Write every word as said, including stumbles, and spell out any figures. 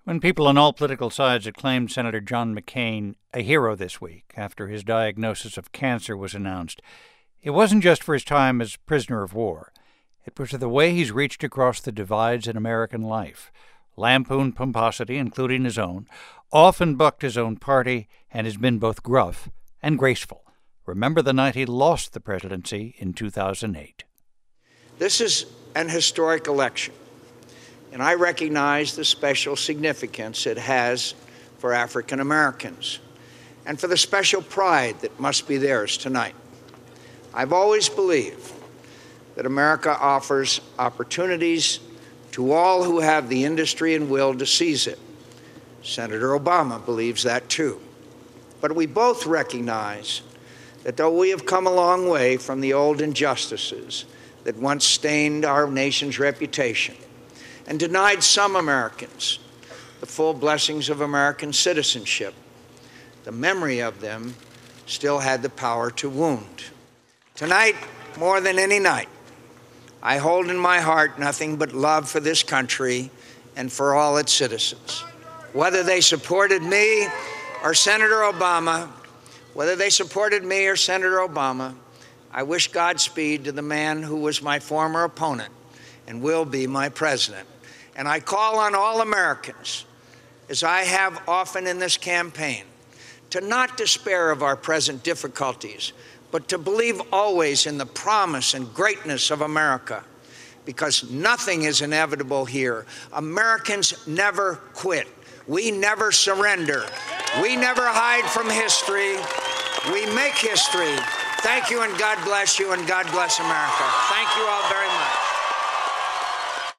When people on all political sides acclaimed Senator John McCain a hero this week after his diagnosis of cancer was announced, it wasn't just for his time as prisoner of war. It was for the way he's reached across the divides in American life, lampooned pomposity, including his own, often bucked his own party, and has been both gruff and graceful. Remember the night he lost the presidency in two thousand eight. This is an historic election, and I recognize the special significance it has for African Americans and for the special pride that must be theirs tonight. I've always believed that America offers opportunities to all who have the industry and will to seize it. Senator Obama believes that too. But we both recognize that though we have come a long way from the old injustices that once stained our nation's reputation and denied some Americans the full blessings of American citizenship, the memory of them still had the power to wound. Tonight, more than any night, I hold in my heart nothing but love for this country and for all its citizens. Whether they supported me or Senator Obama, whether they supported me or Senator Obama, I wish Godspeed to the man who was my former opponent and will be my president. And I call on all Americans, as I have often in this campaign, to not despair of our present difficulties, but to believe always in the promise and greatness of America, because nothing is inevitable here. Americans never quit. We never surrender. We never hide from history. We make history. Thank you, and God bless you, and God bless America. Thank you all very much.